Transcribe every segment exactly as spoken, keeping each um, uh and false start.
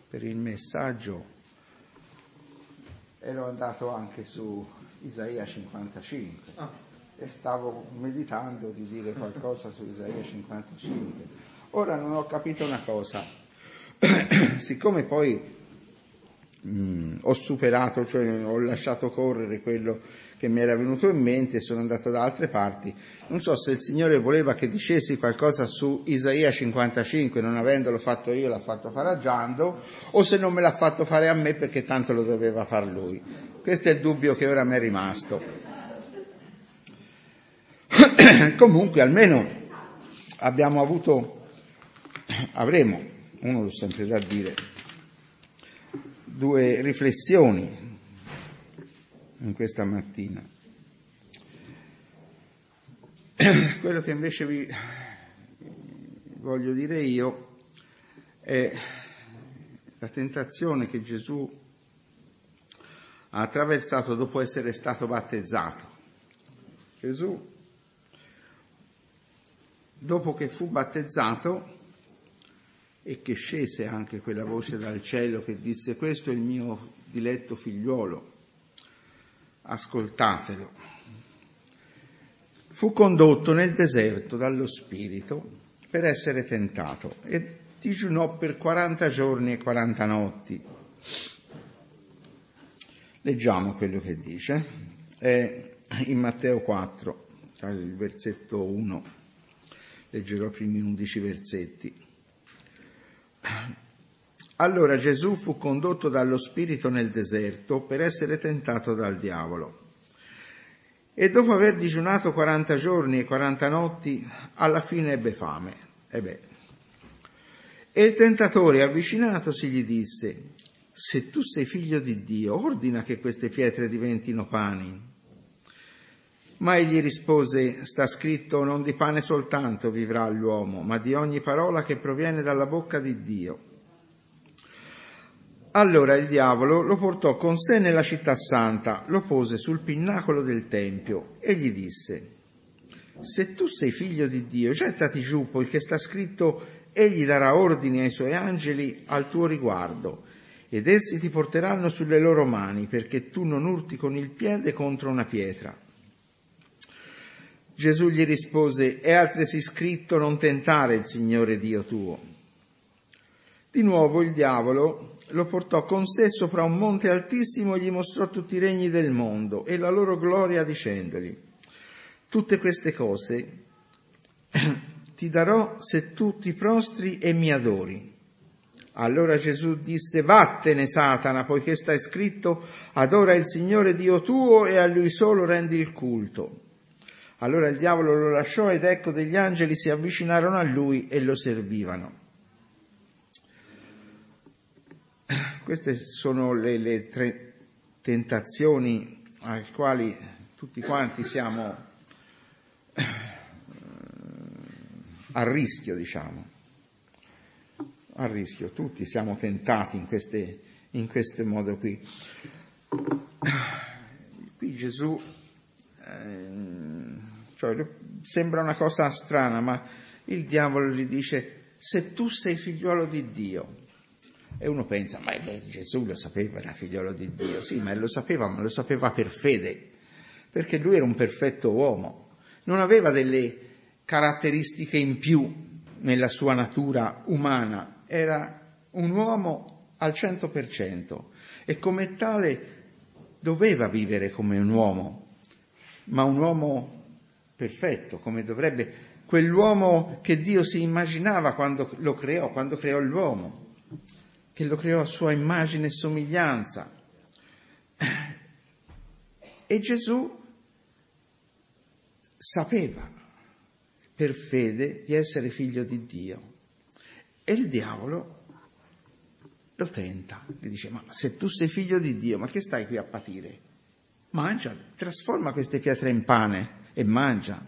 per il messaggio ero andato anche su Isaia cinquantacinque ah. e stavo meditando di dire qualcosa su Isaia cinquantacinque. Ora non ho capito una cosa, siccome poi mh, ho superato, cioè ho lasciato correre quello che mi era venuto in mente e sono andato da altre parti, non so se il Signore voleva che dicessi qualcosa su Isaia cinquantacinque, non avendolo fatto io l'ha fatto fare a Giando, o se non me l'ha fatto fare a me perché tanto lo doveva far lui. Questo è il dubbio che ora mi è rimasto. Comunque almeno abbiamo avuto, avremo, uno l'ho sempre da dire, due riflessioni in questa mattina. Quello che invece vi voglio dire io è la tentazione che Gesù ha attraversato dopo essere stato battezzato. Gesù, dopo che fu battezzato e che scese anche quella voce dal cielo che disse: questo è il mio diletto figliuolo, ascoltatelo, fu condotto nel deserto dallo Spirito per essere tentato e digiunò per quaranta giorni e quaranta notti. Leggiamo quello che dice, è in Matteo quattro, il versetto uno, leggerò i primi undici versetti. Allora Gesù fu condotto dallo Spirito nel deserto per essere tentato dal diavolo. E dopo aver digiunato quaranta giorni e quaranta notti, alla fine ebbe fame. E beh. E il tentatore, avvicinatosi, gli disse: se tu sei figlio di Dio, ordina che queste pietre diventino pani. Ma egli rispose: sta scritto, non di pane soltanto vivrà l'uomo, ma di ogni parola che proviene dalla bocca di Dio. Allora il diavolo lo portò con sé nella città santa, lo pose sul pinnacolo del tempio e gli disse: se tu sei figlio di Dio, gettati giù, poiché sta scritto, egli darà ordini ai suoi angeli al tuo riguardo, ed essi ti porteranno sulle loro mani, perché tu non urti con il piede contro una pietra. Gesù gli rispose: è altresì scritto, non tentare il Signore Dio tuo. Di nuovo il diavolo lo portò con sé sopra un monte altissimo e gli mostrò tutti i regni del mondo e la loro gloria, dicendogli: tutte queste cose ti darò se tu ti prostri e mi adori. Allora Gesù disse: vattene Satana, poiché sta scritto, adora il Signore Dio tuo e a Lui solo rendi il culto. Allora il diavolo lo lasciò ed ecco degli angeli si avvicinarono a lui e lo servivano. Queste sono le, le tre tentazioni alle quali tutti quanti siamo a rischio, diciamo, a rischio, tutti siamo tentati in queste, in questo modo qui. Qui Gesù, eh, cioè, sembra una cosa strana, ma il diavolo gli dice: se tu sei figliuolo di Dio. E uno pensa: ma Gesù lo sapeva, era figliolo di Dio. Sì, ma lo sapeva, ma lo sapeva per fede, perché lui era un perfetto uomo, non aveva delle caratteristiche in più nella sua natura umana, era un uomo al cento per cento e come tale doveva vivere come un uomo, ma un uomo perfetto, come dovrebbe, quell'uomo che Dio si immaginava quando lo creò, quando creò l'uomo, che lo creò a sua immagine e somiglianza. E Gesù sapeva per fede di essere figlio di Dio. E il diavolo lo tenta, gli dice: ma se tu sei figlio di Dio, ma che stai qui a patire? Mangia, trasforma queste pietre in pane e mangia.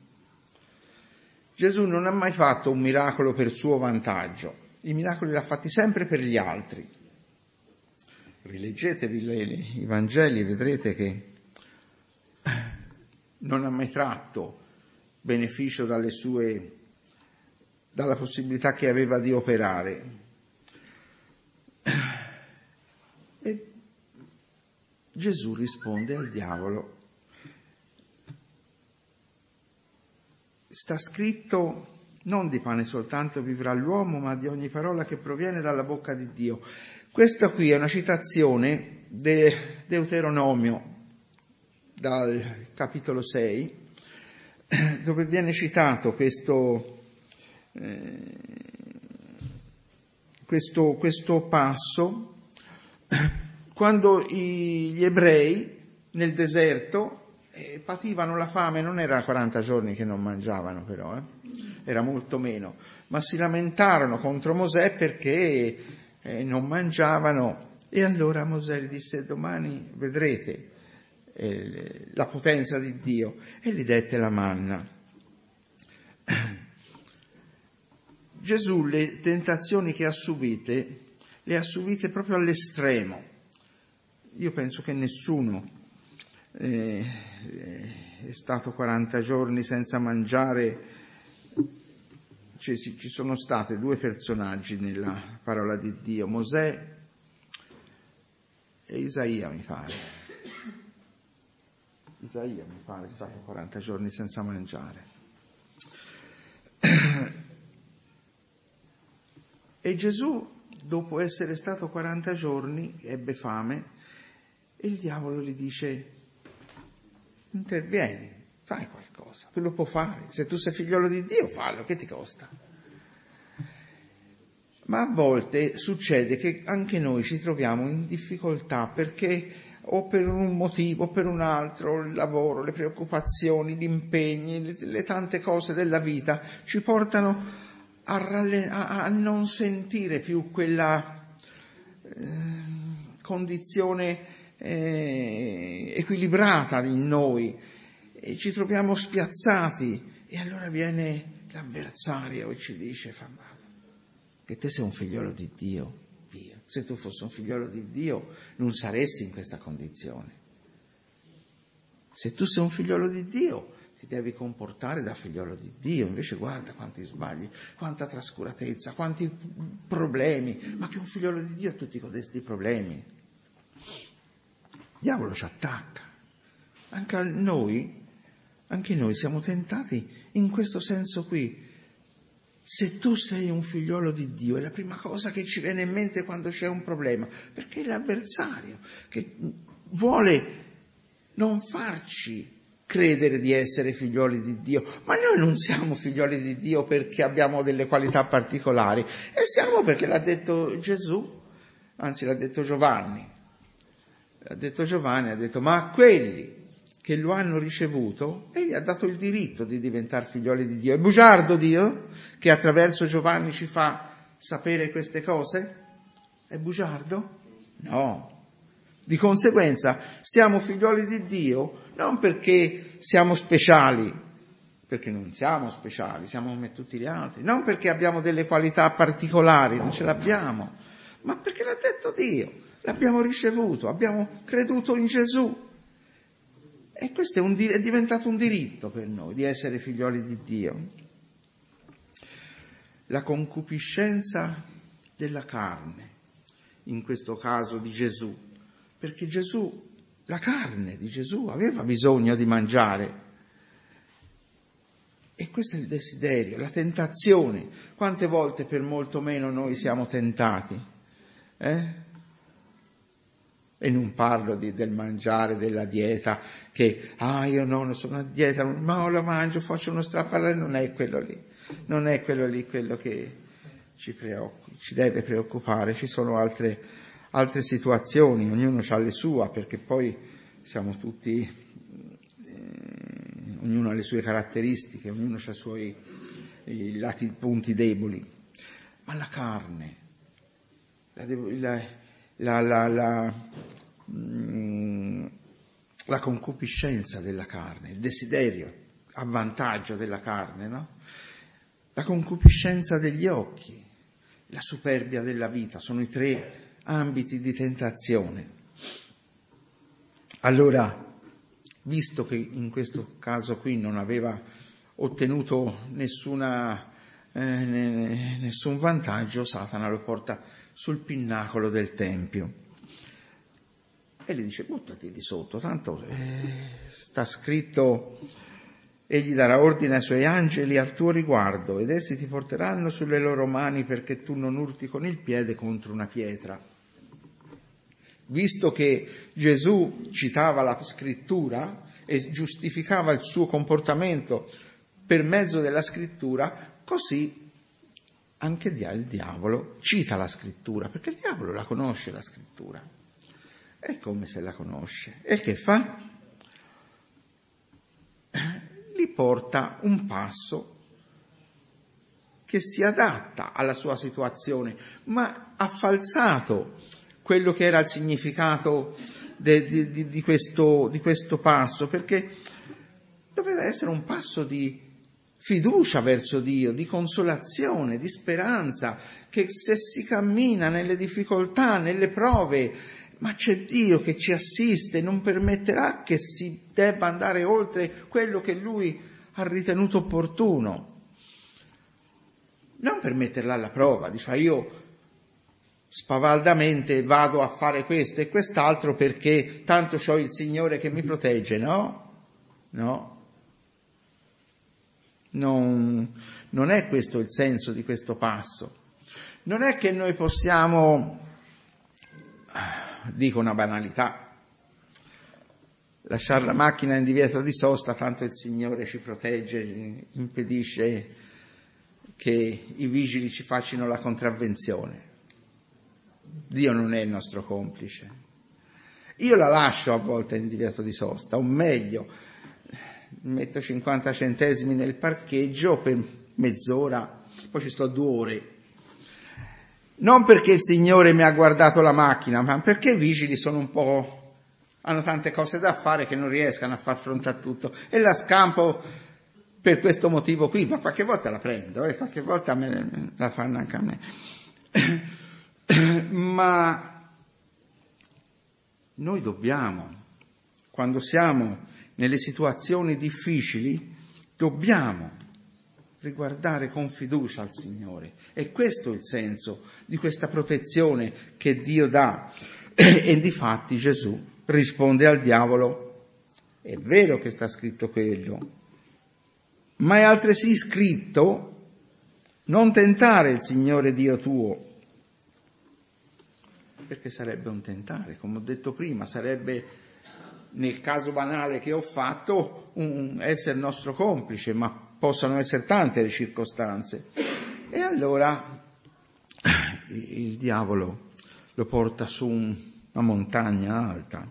Gesù non ha mai fatto un miracolo per suo vantaggio. I miracoli li ha fatti sempre per gli altri. Rileggetevi i Vangeli e vedrete che non ha mai tratto beneficio dalle sue, dalla possibilità che aveva di operare. E Gesù risponde al diavolo: sta scritto, non di pane soltanto vivrà l'uomo, ma di ogni parola che proviene dalla bocca di Dio. Questa qui è una citazione di Deuteronomio, dal capitolo sei, dove viene citato questo, eh, questo, questo passo, quando i, gli ebrei nel deserto eh, pativano la fame. Non era quaranta giorni che non mangiavano però, eh, era molto meno, ma si lamentarono contro Mosè perché eh, non mangiavano, e allora Mosè gli disse: domani vedrete eh, la potenza di Dio, e gli dette la manna. Gesù le tentazioni che ha subite le ha subite proprio all'estremo. Io penso che nessuno eh, è stato quaranta giorni senza mangiare. Cioè, sì, ci sono state due personaggi nella parola di Dio, Mosè e Isaia, mi pare. Isaia, mi pare, è stato quaranta giorni senza mangiare. E Gesù, dopo essere stato quaranta giorni, ebbe fame, e il diavolo gli dice: intervieni, fai qualcosa, tu lo puoi fare, se tu sei figliolo di Dio fallo, che ti costa? Ma a volte succede che anche noi ci troviamo in difficoltà perché o per un motivo o per un altro, il lavoro, le preoccupazioni, gli impegni, le, le tante cose della vita ci portano a, ralle, a, a non sentire più quella eh, condizione eh, equilibrata in noi, e ci troviamo spiazzati, e allora viene l'avversario e ci dice: fa male, che te sei un figliolo di Dio, via. Se tu fossi un figliolo di Dio non saresti in questa condizione. Se tu sei un figliolo di Dio ti devi comportare da figliolo di Dio, invece guarda quanti sbagli, quanta trascuratezza, quanti problemi, ma che un figliolo di Dio ha tutti questi problemi. Il diavolo ci attacca. Anche a noi, anche noi siamo tentati in questo senso qui. Se tu sei un figliolo di Dio, è la prima cosa che ci viene in mente quando c'è un problema, perché è l'avversario che vuole non farci credere di essere figlioli di Dio. Ma noi non siamo figlioli di Dio perché abbiamo delle qualità particolari, e siamo perché l'ha detto Gesù, anzi l'ha detto Giovanni. L'ha detto Giovanni, ha detto: ma a quelli che lo hanno ricevuto, egli ha dato il diritto di diventare figlioli di Dio. È bugiardo Dio che attraverso Giovanni ci fa sapere queste cose? È bugiardo? No. Di conseguenza siamo figlioli di Dio non perché siamo speciali, perché non siamo speciali, siamo come tutti gli altri, non perché abbiamo delle qualità particolari, non ce l'abbiamo, ma perché l'ha detto Dio, l'abbiamo ricevuto, abbiamo creduto in Gesù. E questo è, un, è diventato un diritto per noi, di essere figlioli di Dio. La concupiscenza della carne, in questo caso di Gesù, perché Gesù, la carne di Gesù aveva bisogno di mangiare. E questo è il desiderio, la tentazione. Quante volte per molto meno noi siamo tentati? Eh? E non parlo di, del mangiare, della dieta, che, ah, io no, non sono a dieta, ma lo mangio, faccio uno strappare, non è quello lì. Non è quello lì quello che ci, preoccupa, ci deve preoccupare. Ci sono altre, altre situazioni, ognuno ha le sue, perché poi siamo tutti, eh, ognuno ha le sue caratteristiche, ognuno ha i suoi i lati, punti deboli. Ma la carne, la, la La, la, la, la concupiscenza della carne, il desiderio a vantaggio della carne, no? La concupiscenza degli occhi, la superbia della vita, sono i tre ambiti di tentazione. Allora, visto che in questo caso qui non aveva ottenuto nessuna, eh, nessun vantaggio, Satana lo porta sul pinnacolo del tempio E gli dice: buttati di sotto, tanto eh, sta scritto: egli darà ordine ai suoi angeli al tuo riguardo ed essi ti porteranno sulle loro mani perché tu non urti con il piede contro una pietra. Visto che Gesù citava la scrittura e giustificava il suo comportamento per mezzo della scrittura, così anche il diavolo cita la scrittura, perché il diavolo la conosce la scrittura. È come se la conosce. E che fa? Li porta un passo che si adatta alla sua situazione, ma ha falsato quello che era il significato de, de, de, di, questo, di questo passo, perché doveva essere un passo di fiducia verso Dio, di consolazione, di speranza, che se si cammina nelle difficoltà, nelle prove, ma c'è Dio che ci assiste, non permetterà che si debba andare oltre quello che Lui ha ritenuto opportuno. Non per metterla alla prova, dice: io spavaldamente vado a fare questo e quest'altro perché tanto c'ho il Signore che mi protegge. No, no. Non, non è questo il senso di questo passo. Non è che noi possiamo, dico una banalità, lasciare la macchina in divieto di sosta, tanto il Signore ci protegge, impedisce che i vigili ci facciano la contravvenzione. Dio non è il nostro complice. Io la lascio a volte in divieto di sosta, o meglio, metto cinquanta centesimi nel parcheggio per mezz'ora, poi ci sto due ore. Non perché il Signore mi ha guardato la macchina, ma perché i vigili sono un po', hanno tante cose da fare che non riescano a far fronte a tutto, e la scampo per questo motivo qui, ma qualche volta la prendo, e eh, qualche volta me la fanno anche a me. Ma noi dobbiamo, quando siamo nelle situazioni difficili, dobbiamo riguardare con fiducia al Signore. E questo è il senso di questa protezione che Dio dà. E difatti Gesù risponde al diavolo: è vero che sta scritto quello, ma è altresì scritto: non tentare il Signore Dio tuo. Perché sarebbe un tentare, come ho detto prima, sarebbe, nel caso banale che ho fatto, un essere nostro complice, ma possono essere tante le circostanze. E allora il diavolo lo porta su una montagna alta,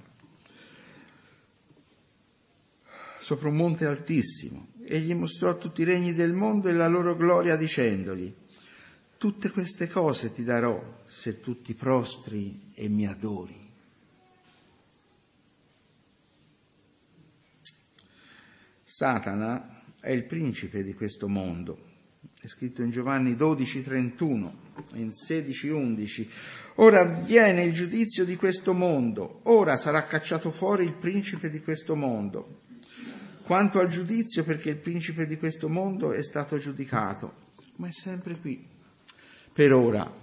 sopra un monte altissimo, e gli mostrò tutti i regni del mondo e la loro gloria, dicendogli: tutte queste cose ti darò se tu ti prostri e mi adori. Satana è il principe di questo mondo. È scritto in Giovanni dodici trentuno, in sedici undici. Ora viene il giudizio di questo mondo, ora sarà cacciato fuori il principe di questo mondo. Quanto al giudizio, perché il principe di questo mondo è stato giudicato, ma è sempre qui. Per ora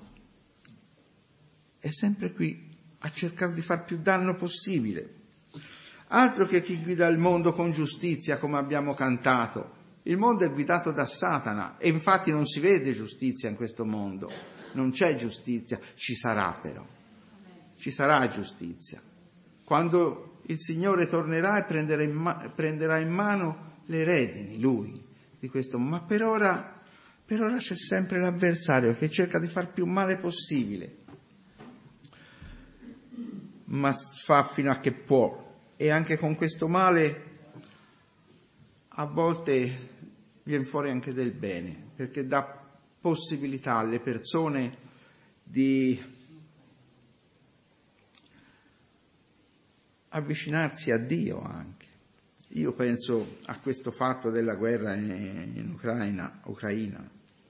è sempre qui a cercare di far più danno possibile. Altro che chi guida il mondo con giustizia, come abbiamo cantato. Il mondo è guidato da Satana e infatti non si vede giustizia in questo mondo. Non c'è giustizia, ci sarà però. Ci sarà giustizia. Quando il Signore tornerà e prenderà in, ma- prenderà in mano le redini, Lui, di questo. Ma per ora, per ora c'è sempre l'avversario che cerca di far più male possibile. Ma fa fino a che può. E anche con questo male a volte viene fuori anche del bene, perché dà possibilità alle persone di avvicinarsi a Dio anche. Io penso a questo fatto della guerra in Ucraina, Ucraina.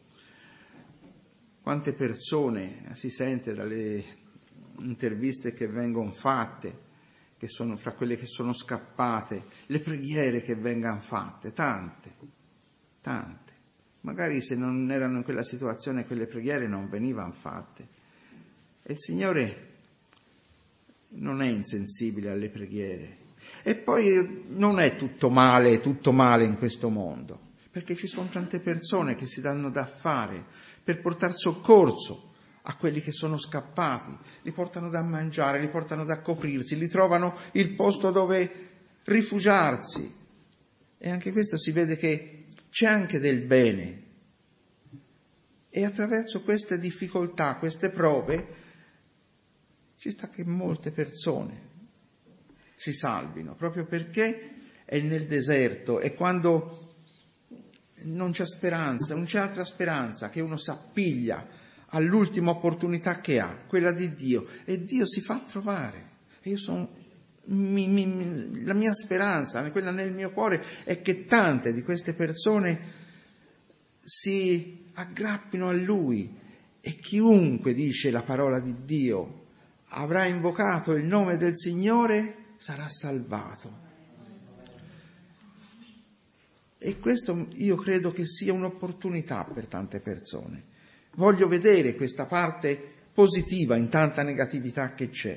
Quante persone si sente dalle interviste che vengono fatte, che sono fra quelle che sono scappate, le preghiere che vengano fatte, tante, tante. Magari se non erano in quella situazione quelle preghiere non venivano fatte. E il Signore non è insensibile alle preghiere. E poi non è tutto male, tutto male in questo mondo, perché ci sono tante persone che si danno da fare per portare soccorso a quelli che sono scappati, li portano da mangiare, li portano da coprirsi, li trovano il posto dove rifugiarsi. E anche questo si vede che c'è anche del bene. E attraverso queste difficoltà, queste prove, ci sta che molte persone si salvino, proprio perché è nel deserto, è quando non c'è speranza, non c'è altra speranza, che uno si appiglia all'ultima opportunità che ha, quella di Dio, e Dio si fa trovare. E io sono, mi, mi, la mia speranza, quella nel mio cuore, è che tante di queste persone si aggrappino a Lui, e chiunque dice la parola di Dio avrà invocato il nome del Signore sarà salvato. E questo io credo che sia un'opportunità per tante persone. Voglio vedere questa parte positiva in tanta negatività che c'è.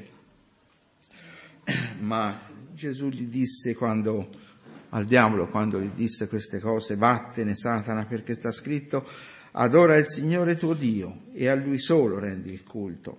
Ma Gesù gli disse quando, al diavolo, quando gli disse queste cose: vattene Satana, perché sta scritto: adora il Signore tuo Dio e a Lui solo rendi il culto.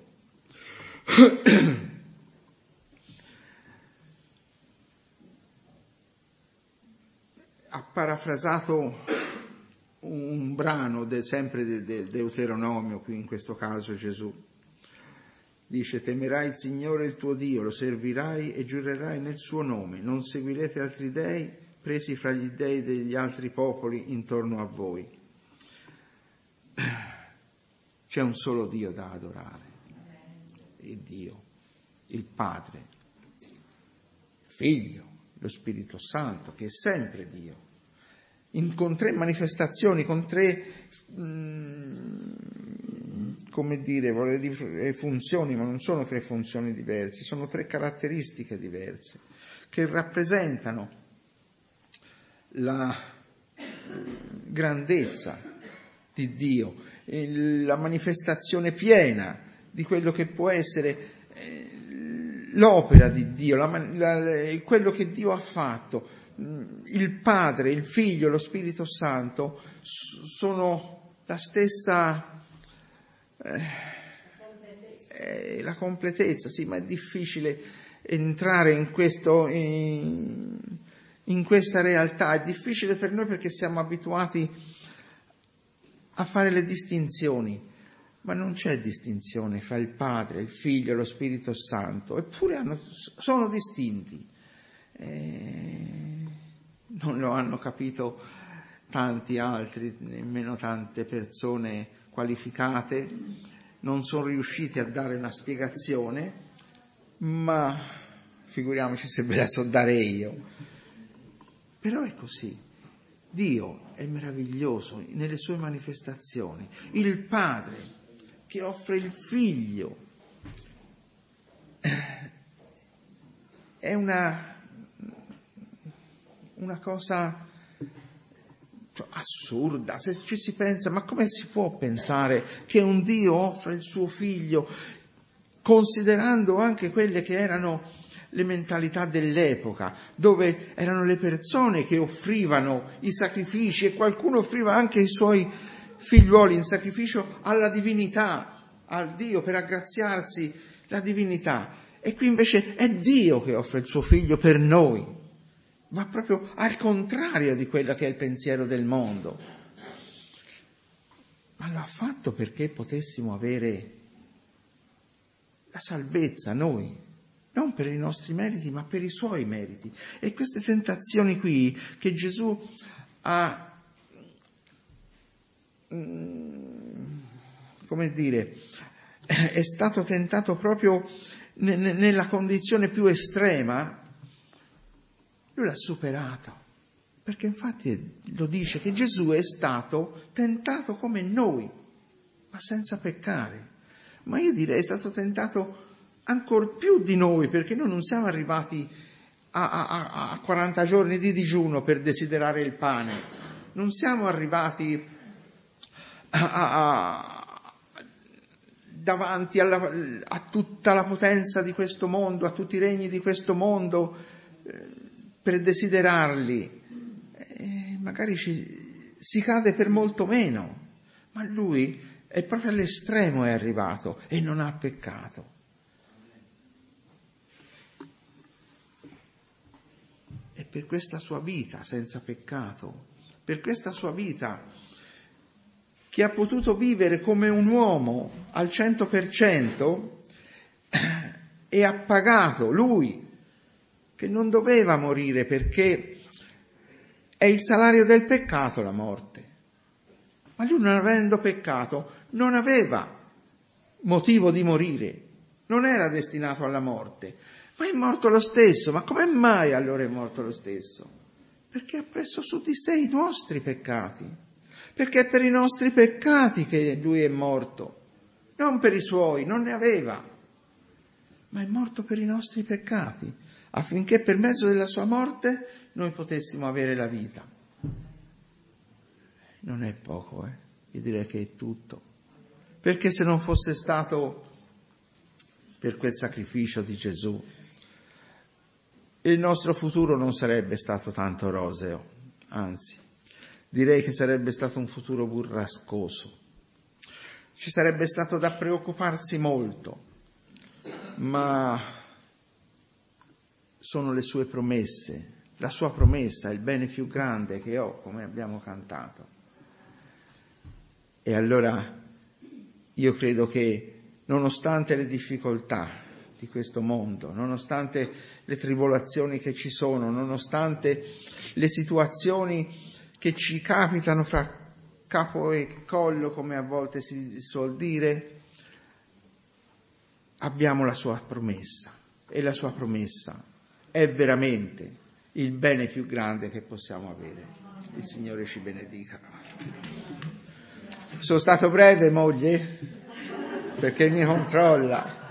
Ha parafrasato un brano de, sempre del de Deuteronomio, qui in questo caso Gesù dice: temerai il Signore il tuo Dio, lo servirai e giurerai nel suo nome, non seguirete altri dei presi fra gli dei degli altri popoli intorno a voi. C'è un solo Dio da adorare, il Dio, il Padre, il Figlio, lo Spirito Santo, che è sempre Dio, in, con tre manifestazioni, con tre, mh, come dire, vorrei dire funzioni, ma non sono tre funzioni diverse, sono tre caratteristiche diverse, che rappresentano la grandezza di Dio, la manifestazione piena di quello che può essere l'opera di Dio, la, la, quello che Dio ha fatto. Il Padre, il Figlio, lo Spirito Santo sono la stessa, eh, la completezza, sì, ma è difficile entrare in questo, in, in questa realtà, è difficile per noi perché siamo abituati a fare le distinzioni, ma non c'è distinzione fra il Padre, il Figlio e lo Spirito Santo, eppure hanno, sono distinti. Eh, non lo hanno capito tanti altri, nemmeno tante persone qualificate, non sono riusciti a dare una spiegazione, ma figuriamoci se ve la so dare io. Però è così. Dio è meraviglioso nelle sue manifestazioni. Il Padre che offre il Figlio è una, una cosa assurda. Se ci si pensa, ma come si può pensare che un Dio offra il suo Figlio, considerando anche quelle che erano le mentalità dell'epoca, dove erano le persone che offrivano i sacrifici, e qualcuno offriva anche i suoi figliuoli in sacrificio alla divinità, al Dio, per aggraziarsi la divinità. E qui invece è Dio che offre il suo Figlio per noi. Va proprio al contrario di quello che è il pensiero del mondo. Ma lo ha fatto perché potessimo avere la salvezza noi, non per i nostri meriti, ma per i suoi meriti. E queste tentazioni qui che Gesù ha, come dire, è stato tentato proprio nella condizione più estrema, lui l'ha superato, perché infatti lo dice che Gesù è stato tentato come noi, ma senza peccare. Ma io direi è stato tentato ancor più di noi, perché noi non siamo arrivati a, a, a quaranta giorni di digiuno per desiderare il pane, non siamo arrivati a, a, a davanti alla, a tutta la potenza di questo mondo, a tutti i regni di questo mondo, eh, per desiderarli. Eh, magari ci, si cade per molto meno, ma lui è proprio all'estremo è arrivato e non ha peccato. E per questa sua vita senza peccato, per questa sua vita che ha potuto vivere come un uomo al cento per cento e ha pagato lui, che non doveva morire perché è il salario del peccato la morte. Ma lui, non avendo peccato, non aveva motivo di morire, non era destinato alla morte, ma è morto lo stesso. Ma come mai allora è morto lo stesso? Perché ha preso su di sé i nostri peccati, perché è per i nostri peccati che lui è morto, non per i suoi, non ne aveva, ma è morto per i nostri peccati, affinché per mezzo della sua morte noi potessimo avere la vita. Non è poco, eh? Io direi che è tutto. Perché se non fosse stato per quel sacrificio di Gesù, il nostro futuro non sarebbe stato tanto roseo, anzi, direi che sarebbe stato un futuro burrascoso. Ci sarebbe stato da preoccuparsi molto, ma sono le sue promesse, la sua promessa, il bene più grande che ho, come abbiamo cantato. E allora io credo che nonostante le difficoltà di questo mondo, nonostante le tribolazioni che ci sono, nonostante le situazioni che ci capitano fra capo e collo, come a volte si suol dire, abbiamo la sua promessa, e la sua promessa è veramente il bene più grande che possiamo avere. Il Signore ci benedica. Sono stato breve, moglie, perché mi controlla.